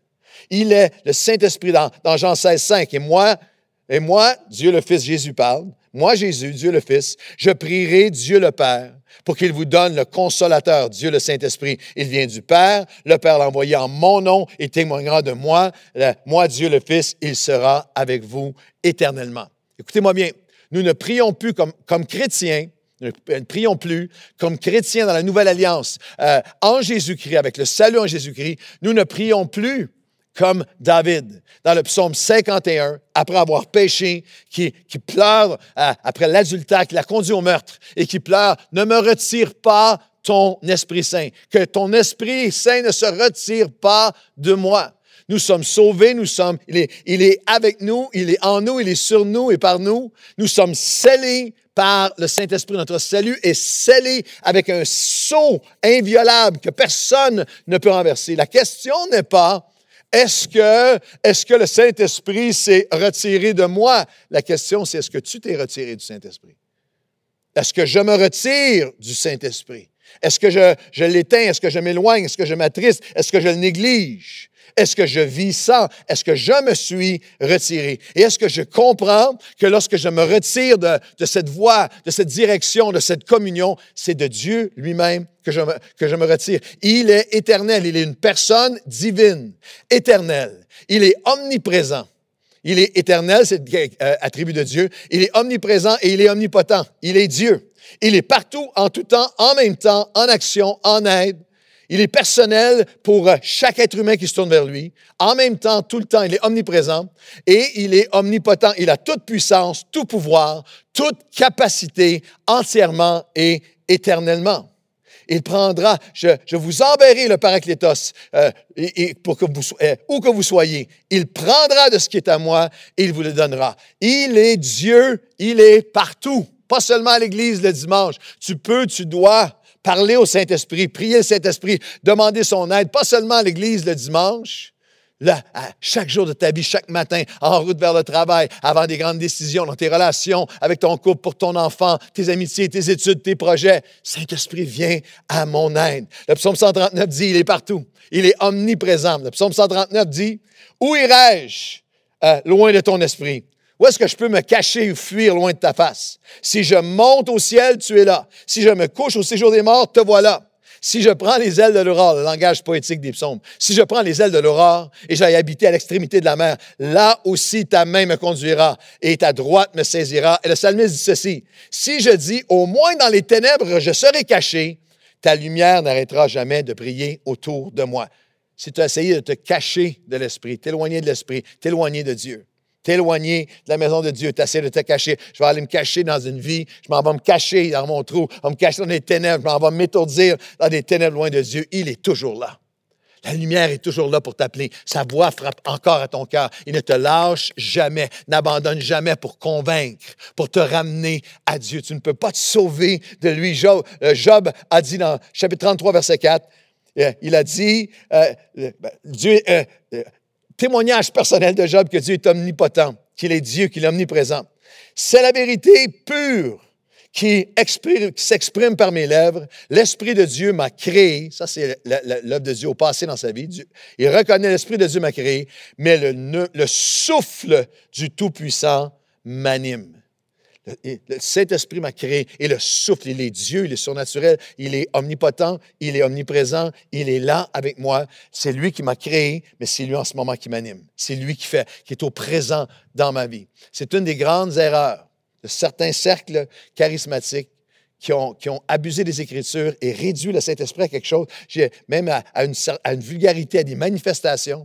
Il est le Saint-Esprit dans, dans Jean seize, cinq. Et moi, et moi, Dieu le Fils, Jésus parle, moi, Jésus, Dieu le Fils, je prierai Dieu le Père pour qu'il vous donne le Consolateur, Dieu le Saint-Esprit. Il vient du Père, le Père l'a envoyé en mon nom, il témoignera de moi. Le, moi, Dieu le Fils, il sera avec vous éternellement. Écoutez-moi bien, nous ne prions plus comme, comme chrétiens, nous ne prions plus comme chrétiens dans la Nouvelle Alliance, euh, en Jésus-Christ, avec le salut en Jésus-Christ. Nous ne prions plus comme David, dans le psaume cinquante et un, après avoir péché, qui, qui pleure euh, après l'adultère, qui l'a conduit au meurtre, et qui pleure, « Ne me retire pas ton Esprit Saint, que ton Esprit Saint ne se retire pas de moi. » Nous sommes sauvés, nous sommes, il est, il est avec nous, il est en nous, il est sur nous et par nous. Nous sommes scellés par le Saint-Esprit. Notre salut est scellé avec un sceau inviolable que personne ne peut renverser. La question n'est pas, est-ce que, est-ce que le Saint-Esprit s'est retiré de moi? La question, c'est est-ce que tu t'es retiré du Saint-Esprit? Est-ce que je me retire du Saint-Esprit? Est-ce que je, je l'éteins? Est-ce que je m'éloigne? Est-ce que je m'attriste? Est-ce que je le néglige? Est-ce que je vis sans? Est-ce que je me suis retiré? Et est-ce que je comprends que lorsque je me retire de, de cette voie, de cette direction, de cette communion, c'est de Dieu lui-même que je, me, que je me retire. Il est éternel. Il est une personne divine, éternelle. Il est omniprésent. Il est éternel, c'est euh, attribut de Dieu. Il est omniprésent et il est omnipotent. Il est Dieu. Il est partout, en tout temps, en même temps, en action, en aide. Il est personnel pour chaque être humain qui se tourne vers lui. En même temps, tout le temps, il est omniprésent et il est omnipotent. Il a toute puissance, tout pouvoir, toute capacité entièrement et éternellement. Il prendra, je, je vous enverrai le Paraclétos, euh, et, et pour que vous, euh, où que vous soyez. Il prendra de ce qui est à moi et il vous le donnera. Il est Dieu, il est partout, pas seulement à l'Église le dimanche. Tu peux, tu dois parler au Saint-Esprit, prier le Saint-Esprit, demander son aide, pas seulement à l'Église le dimanche, là, à chaque jour de ta vie, chaque matin, en route vers le travail, avant des grandes décisions, dans tes relations avec ton couple, pour ton enfant, tes amitiés, tes études, tes projets. Saint-Esprit, viens à mon aide. Le psaume cent trente-neuf dit, il est partout. Il est omniprésent. Le psaume cent trente-neuf dit, où irai-je euh, loin de ton esprit? Où est-ce que je peux me cacher ou fuir loin de ta face? Si je monte au ciel, tu es là. Si je me couche au séjour des morts, te voilà. Si je prends les ailes de l'aurore, le langage poétique des psaumes, si je prends les ailes de l'aurore et j'aille habiter à l'extrémité de la mer, là aussi ta main me conduira et ta droite me saisira. Et le psalmiste dit ceci, si je dis, au moins dans les ténèbres, je serai caché, ta lumière n'arrêtera jamais de briller autour de moi. Si tu as essayé de te cacher de l'esprit, t'éloigner de l'esprit, t'éloigner de Dieu, t'éloigner de la maison de Dieu, t'essayer de te cacher. Je vais aller me cacher dans une vie, je m'en vais me cacher dans mon trou, je vais me cacher dans des ténèbres, je m'en vais m'étourdir dans des ténèbres loin de Dieu. Il est toujours là. La lumière est toujours là pour t'appeler. Sa voix frappe encore à ton cœur. Il ne te lâche jamais, n'abandonne jamais pour convaincre, pour te ramener à Dieu. Tu ne peux pas te sauver de lui. Job, euh, Job a dit dans chapitre trente-trois, verset quatre, euh, il a dit, euh, euh, Dieu... Euh, euh, témoignage personnel de Job que Dieu est omnipotent, qu'il est Dieu, qu'il est omniprésent. C'est la vérité pure qui, exprime, qui s'exprime par mes lèvres. L'Esprit de Dieu m'a créé. Ça, c'est l'œuvre de Dieu au passé dans sa vie. Dieu, il reconnaît l'Esprit de Dieu m'a créé, mais le, le souffle du Tout-Puissant m'anime. Le, le Saint-Esprit m'a créé et le souffle, il est Dieu, il est surnaturel, il est omnipotent, il est omniprésent, il est là avec moi. C'est lui qui m'a créé, mais c'est lui en ce moment qui m'anime. C'est lui qui fait, qui est au présent dans ma vie. C'est une des grandes erreurs de certains cercles charismatiques qui ont, qui ont abusé des Écritures et réduit le Saint-Esprit à quelque chose, même à, à, une, à une vulgarité, à des manifestations,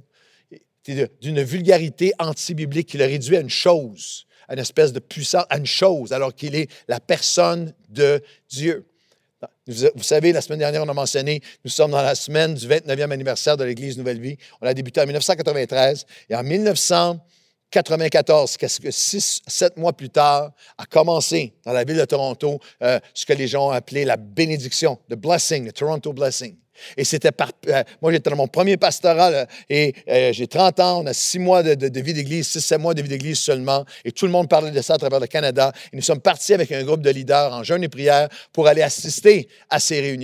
d'une vulgarité anti-biblique qui le réduit à une chose, à une espèce de puissance, à une chose, alors qu'il est la personne de Dieu. Vous savez, la semaine dernière, on a mentionné, nous sommes dans la semaine du vingt-neuvième anniversaire de l'Église Nouvelle Vie. On a débuté en mille neuf cent quatre-vingt-treize et en mille neuf cent quatre-vingt-quatorze, qu'est-ce que six, sept mois plus tard, a commencé dans la ville de Toronto euh, ce que les gens ont appelé la bénédiction, the blessing, the Toronto blessing. Et c'était par... Euh, moi, j'étais dans mon premier pastorat là, et euh, j'ai trente ans, on a six mois de, de, de vie d'église, six, sept mois de vie d'église seulement. Et tout le monde parlait de ça à travers le Canada. Et nous sommes partis avec un groupe de leaders en jeûne et prière pour aller assister à ces réunions.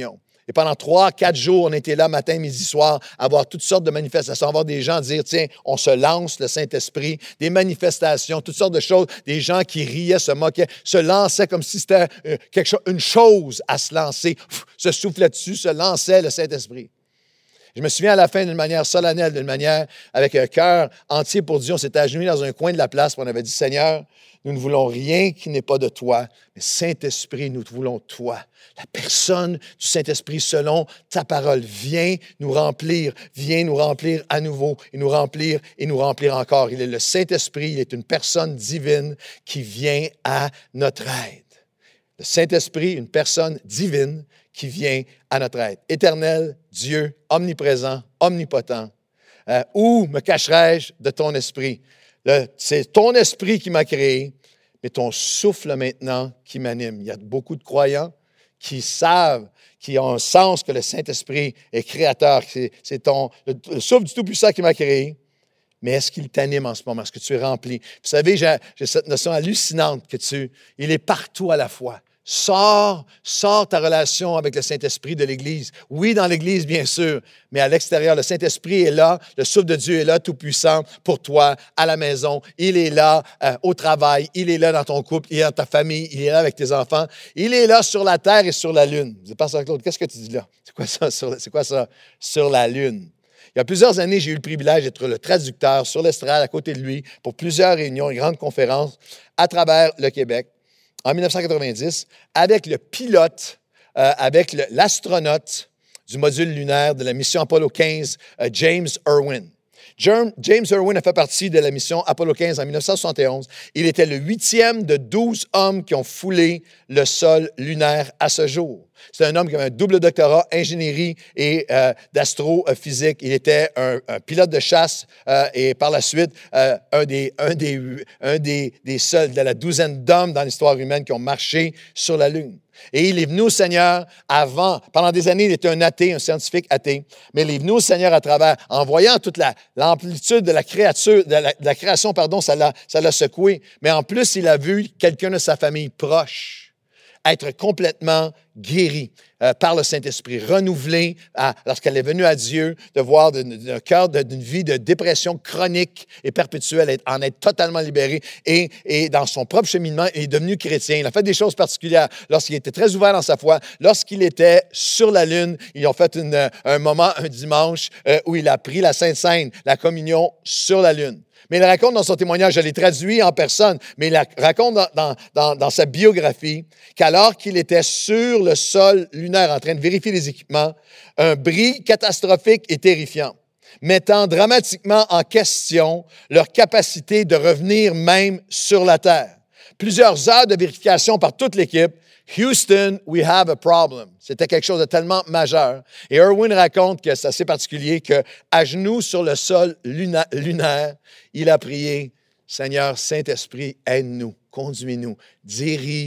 Et pendant trois, quatre jours, on était là matin, midi, soir, à voir toutes sortes de manifestations, à voir des gens dire, tiens, on se lance le Saint-Esprit, des manifestations, toutes sortes de choses, des gens qui riaient, se moquaient, se lançaient comme si c'était quelque chose, une chose à se lancer, se soufflaient dessus, se lançait le Saint-Esprit. Je me souviens à la fin d'une manière solennelle, d'une manière avec un cœur entier pour Dieu, on s'était agenouillés dans un coin de la place, puis on avait dit, Seigneur, nous ne voulons rien qui n'est pas de toi, mais Saint-Esprit, nous te voulons toi. La personne du Saint-Esprit selon ta parole, viens nous remplir, viens nous remplir à nouveau et nous remplir et nous remplir encore. Il est le Saint-Esprit, il est une personne divine qui vient à notre aide. Le Saint-Esprit, une personne divine qui vient à notre aide. Éternel, Dieu, omniprésent, omnipotent. Euh, où me cacherai-je de ton esprit? Le, c'est ton esprit qui m'a créé, mais ton souffle maintenant qui m'anime. Il y a beaucoup de croyants qui savent, qui ont un sens que le Saint-Esprit est créateur, c'est, c'est ton, le, le souffle du Tout-Puissant qui m'a créé. Mais est-ce qu'il t'anime en ce moment? Est-ce que tu es rempli? Vous savez, j'ai, j'ai cette notion hallucinante que tu, il est partout à la fois. Sors, sors ta relation avec le Saint-Esprit de l'Église. Oui, dans l'Église, bien sûr, mais à l'extérieur, le Saint-Esprit est là, le souffle de Dieu est là, tout-puissant, pour toi, à la maison. Il est là euh, au travail, il est là dans ton couple, il est dans ta famille, il est là avec tes enfants. Il est là sur la terre et sur la lune. Vous dites, Pasteur Claude, qu'est-ce que tu dis là? C'est quoi ça, sur, c'est quoi ça, sur la lune? Il y a plusieurs années, j'ai eu le privilège d'être le traducteur sur l'estrade à côté de lui pour plusieurs réunions et grandes conférences à travers le Québec. En dix-neuf cent quatre-vingt-dix, avec le pilote, euh, avec le, l'astronaute du module lunaire de la mission Apollo quinze, euh, James Irwin. James Irwin a fait partie de la mission Apollo quinze en dix-neuf cent soixante et onze. Il était le huitième de douze hommes qui ont foulé le sol lunaire à ce jour. C'est un homme qui avait un double doctorat, ingénierie et euh, d'astrophysique. Il était un, un pilote de chasse euh, et par la suite, euh, un, des, un, des, un des, des seuls de la douzaine d'hommes dans l'histoire humaine qui ont marché sur la Lune. Et il est venu au Seigneur avant, pendant des années, il était un athée, un scientifique athée, mais il est venu au Seigneur à travers, en voyant toute la, l'amplitude de la créature, de la, de la création, pardon, ça l'a, ça l'a secoué. Mais en plus, il a vu quelqu'un de sa famille proche être complètement guéri euh, par le Saint-Esprit, renouvelé à, lorsqu'elle est venue à Dieu, de voir d'un cœur d'une vie de dépression chronique et perpétuelle, en être totalement libéré. Et, et dans son propre cheminement, il est devenu chrétien. Il a fait des choses particulières lorsqu'il était très ouvert dans sa foi. Lorsqu'il était sur la Lune, ils ont fait une, un moment, un dimanche, euh, où il a pris la Sainte Seine, la communion sur la Lune. Mais il raconte dans son témoignage, je l'ai traduit en personne, mais il raconte dans, dans, dans, dans sa biographie qu'alors qu'il était sur le sol lunaire en train de vérifier les équipements, un bris catastrophique et terrifiant, mettant dramatiquement en question leur capacité de revenir même sur la Terre. Plusieurs heures de vérification par toute l'équipe. Houston, we have a problem. C'était quelque chose de tellement majeur. Et Irwin raconte que c'est assez particulier qu'à genoux sur le sol luna- lunaire, il a prié, « Seigneur, Saint-Esprit, aide-nous, conduis-nous, dirige-nous. »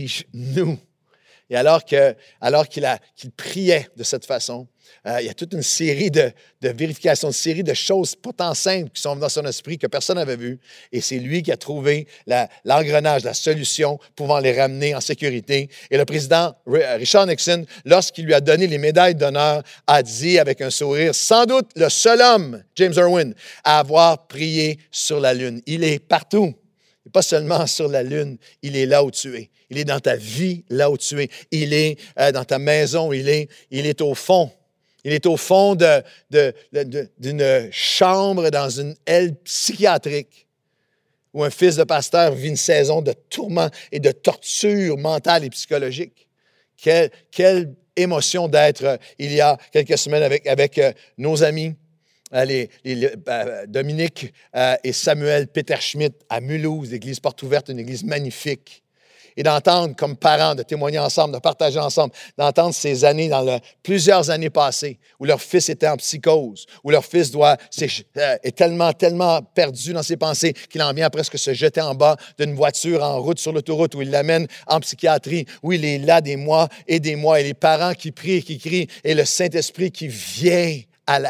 Et alors, que, alors qu'il, a, qu'il priait de cette façon, euh, il y a toute une série de, de vérifications, une série de choses pas tant simples qui sont dans son esprit que personne n'avait vues. Et c'est lui qui a trouvé la, l'engrenage, la solution pouvant les ramener en sécurité. Et le président Richard Nixon, lorsqu'il lui a donné les médailles d'honneur, a dit avec un sourire, sans doute le seul homme, James Irwin, à avoir prié sur la Lune. Il est partout. Et pas seulement sur la Lune, il est là où tu es. Il est dans ta vie, là où tu es. Il est euh, dans ta maison, il est, il est au fond. Il est au fond de, de, de, d'une chambre dans une aile psychiatrique où un fils de pasteur vit une saison de tourments et de torture mentale et psychologique. Quelle, quelle émotion d'être, euh, il y a quelques semaines, avec, avec euh, nos amis, Les, les, euh, Dominique euh, et Samuel Peter Schmidt à Mulhouse, l'église porte ouverte, une église magnifique. Et d'entendre comme parents, de témoigner ensemble, de partager ensemble, d'entendre ces années, dans le, plusieurs années passées, où leur fils était en psychose, où leur fils doit, est, euh, est tellement, tellement perdu dans ses pensées qu'il en vient à presque se jeter en bas d'une voiture en route sur l'autoroute, où il l'amène en psychiatrie, où il est là des mois et des mois, et les parents qui prient et qui crient, et le Saint-Esprit qui vient à l'aide.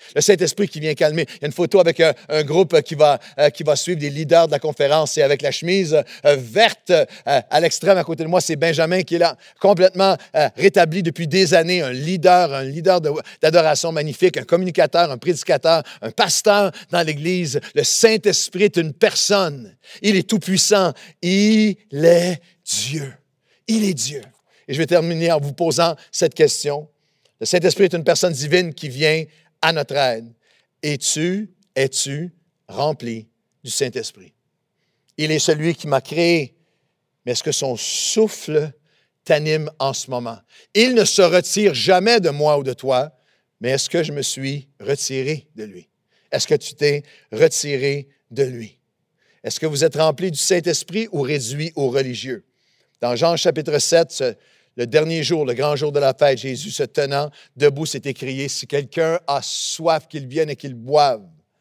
Le Saint-Esprit qui vient calmer. Il y a une photo avec un, un groupe qui va, euh, qui va suivre des leaders de la conférence et avec la chemise euh, verte euh, à l'extrême à côté de moi, c'est Benjamin qui est là, complètement euh, rétabli depuis des années, un leader, un leader de, d'adoration magnifique, un communicateur, un prédicateur, un pasteur dans l'Église. Le Saint-Esprit est une personne. Il est tout-puissant. Il est Dieu. Il est Dieu. Et je vais terminer en vous posant cette question. Le Saint-Esprit est une personne divine qui vient à notre aide. Es-tu, es-tu rempli du Saint-Esprit? Il est celui qui m'a créé, mais est-ce que son souffle t'anime en ce moment? Il ne se retire jamais de moi ou de toi, mais est-ce que je me suis retiré de lui? Est-ce que tu t'es retiré de lui? Est-ce que vous êtes rempli du Saint-Esprit ou réduit aux religieux? Dans Jean chapitre sept, ce, le dernier jour, le grand jour de la fête, Jésus se tenant debout s'est écrié, « Si quelqu'un a soif, qu'il vienne et qu'il boive.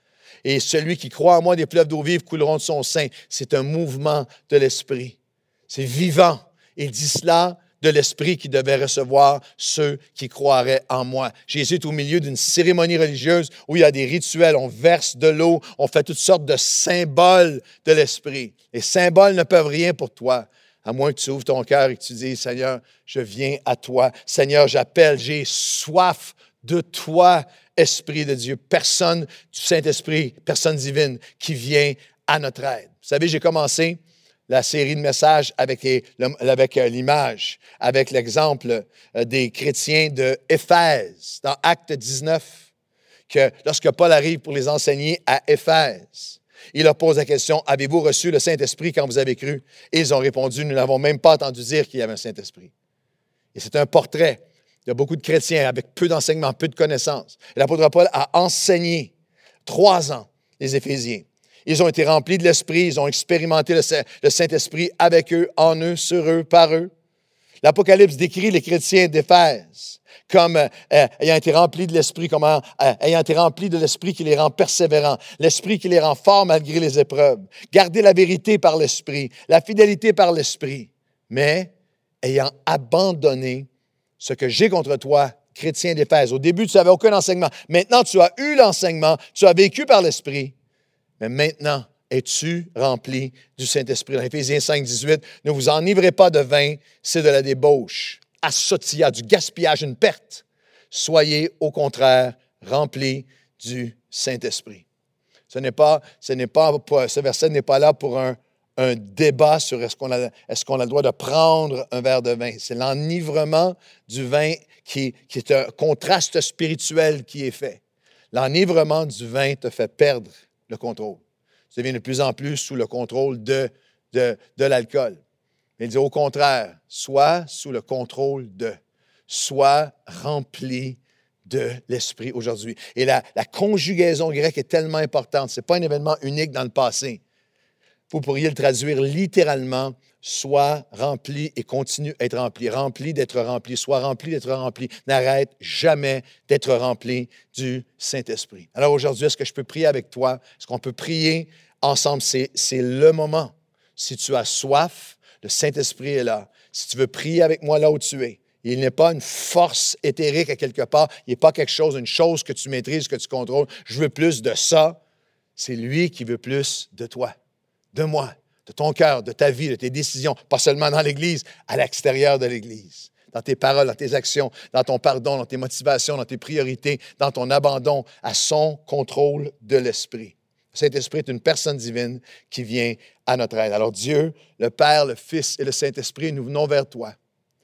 Et celui qui croit en moi, des fleuves d'eau vive couleront de son sein. » C'est un mouvement de l'Esprit. C'est vivant. Il dit cela de l'Esprit qui devait recevoir ceux qui croiraient en moi. Jésus est au milieu d'une cérémonie religieuse où il y a des rituels, on verse de l'eau, on fait toutes sortes de symboles de l'Esprit. Les symboles ne peuvent rien pour toi. À moins que tu ouvres ton cœur et que tu dises, « Seigneur, je viens à toi. Seigneur, j'appelle, j'ai soif de toi, Esprit de Dieu. » Personne du Saint-Esprit, personne divine qui vient à notre aide. Vous savez, j'ai commencé la série de messages avec, les, avec l'image, avec l'exemple des chrétiens de Éphèse, dans Actes dix-neuf, que lorsque Paul arrive pour les enseigner à Éphèse, il leur pose la question, « Avez-vous reçu le Saint-Esprit quand vous avez cru? » Et ils ont répondu, « Nous n'avons même pas entendu dire qu'il y avait un Saint-Esprit. » Et c'est un portrait de beaucoup de chrétiens avec peu d'enseignement, peu de connaissances. Et l'apôtre Paul a enseigné trois ans les Éphésiens. Ils ont été remplis de l'Esprit, ils ont expérimenté le Saint-Esprit avec eux, en eux, sur eux, par eux. L'Apocalypse décrit les chrétiens d'Éphèse comme euh, ayant été remplis de l'Esprit, comme euh, ayant été remplis de l'Esprit qui les rend persévérants, l'Esprit qui les rend forts malgré les épreuves, garder la vérité par l'Esprit, la fidélité par l'Esprit, mais ayant abandonné ce que j'ai contre toi, chrétien d'Éphèse. Au début, tu n'avais aucun enseignement. Maintenant, tu as eu l'enseignement, tu as vécu par l'Esprit, mais maintenant, es-tu rempli du Saint-Esprit? Dans Éphésiens cinq, dix-huit, ne vous enivrez pas de vin, c'est de la débauche, assotia, du gaspillage, une perte. Soyez au contraire remplis du Saint-Esprit. Ce n'est pas, ce n'est pas, ce verset n'est pas là pour un, un débat sur est-ce qu'on a, est-ce qu'on a le droit de prendre un verre de vin. C'est l'enivrement du vin qui, qui est un contraste spirituel qui est fait. L'enivrement du vin te fait perdre le contrôle. Tu deviens de plus en plus sous le contrôle de, de, de l'alcool. Il dit au contraire, sois sous le contrôle de, sois rempli de l'Esprit aujourd'hui. Et la, la conjugaison grecque est tellement importante. Ce n'est pas un événement unique dans le passé. Vous pourriez le traduire littéralement, sois rempli et continue à être rempli. Rempli d'être rempli, sois rempli d'être rempli. N'arrête jamais d'être rempli du Saint-Esprit. Alors aujourd'hui, est-ce que je peux prier avec toi? Est-ce qu'on peut prier ensemble? C'est, c'est le moment. Si tu as soif, le Saint-Esprit est là. Si tu veux prier avec moi là où tu es, il n'est pas une force éthérique à quelque part. Il n'est pas quelque chose, une chose que tu maîtrises, que tu contrôles. Je veux plus de ça. C'est lui qui veut plus de toi, de moi, de ton cœur, de ta vie, de tes décisions, pas seulement dans l'Église, à l'extérieur de l'Église, dans tes paroles, dans tes actions, dans ton pardon, dans tes motivations, dans tes priorités, dans ton abandon à son contrôle de l'Esprit. Le Saint-Esprit est une personne divine qui vient à notre aide. Alors Dieu, le Père, le Fils et le Saint-Esprit, nous venons vers toi.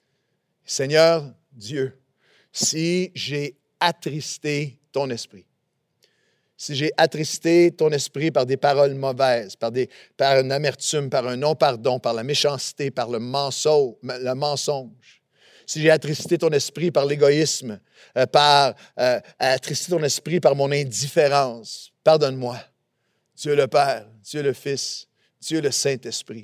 Seigneur Dieu, si j'ai attristé ton esprit, si j'ai attristé ton esprit par des paroles mauvaises, par, des, par une amertume, par un non-pardon, par la méchanceté, par le mensonge, le mensonge, si j'ai attristé ton esprit par l'égoïsme, euh, par euh, attristé ton esprit par mon indifférence, pardonne-moi. Dieu le Père, Dieu le Fils, Dieu le Saint-Esprit.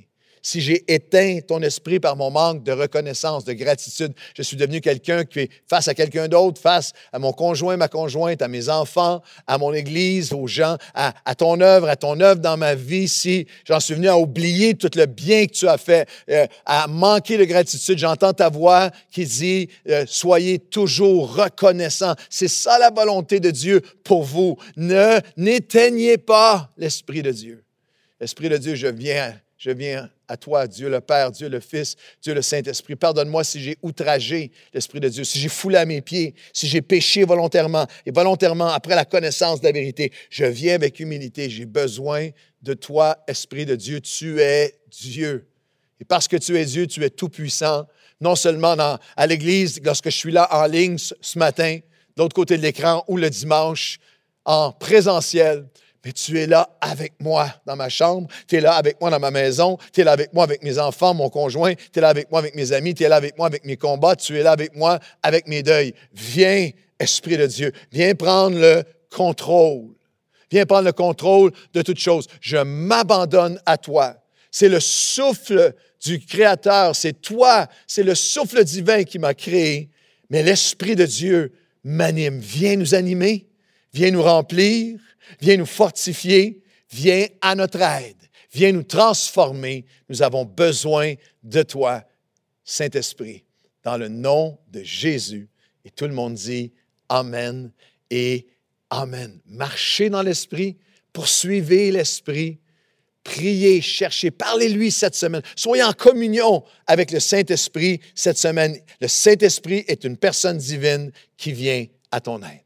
si j'ai éteint ton esprit par mon manque de reconnaissance, de gratitude. Je suis devenu quelqu'un qui est face à quelqu'un d'autre, face à mon conjoint, ma conjointe, à mes enfants, à mon Église, aux gens, à, à ton œuvre, à ton œuvre dans ma vie. Si j'en suis venu à oublier tout le bien que tu as fait, euh, à manquer de gratitude, j'entends ta voix qui dit euh, « Soyez toujours reconnaissants ». C'est ça la volonté de Dieu pour vous. Ne, n'éteignez pas l'Esprit de Dieu. L'Esprit de Dieu, je viens, je viens à toi, Dieu le Père, Dieu le Fils, Dieu le Saint-Esprit. Pardonne-moi si j'ai outragé l'Esprit de Dieu, si j'ai foulé à mes pieds, si j'ai péché volontairement et volontairement après la connaissance de la vérité. Je viens avec humilité. J'ai besoin de toi, Esprit de Dieu. Tu es Dieu. Et parce que tu es Dieu, tu es tout-puissant, non seulement dans, à l'Église, lorsque je suis là en ligne ce, ce matin, de l'autre côté de l'écran, ou le dimanche, en présentiel, mais tu es là avec moi dans ma chambre, tu es là avec moi dans ma maison, tu es là avec moi avec mes enfants, mon conjoint, tu es là avec moi avec mes amis, tu es là avec moi avec mes combats, tu es là avec moi avec mes deuils. Viens, Esprit de Dieu, viens prendre le contrôle. Viens prendre le contrôle de toutes choses. Je m'abandonne à toi. C'est le souffle du Créateur, c'est toi, c'est le souffle divin qui m'a créé, mais l'Esprit de Dieu m'anime. Viens nous animer, viens nous remplir, viens nous fortifier, viens à notre aide, viens nous transformer. Nous avons besoin de toi, Saint-Esprit, dans le nom de Jésus. Et tout le monde dit Amen et Amen. Marchez dans l'Esprit, poursuivez l'Esprit, priez, cherchez, parlez-lui cette semaine. Soyez en communion avec le Saint-Esprit cette semaine. Le Saint-Esprit est une personne divine qui vient à ton aide.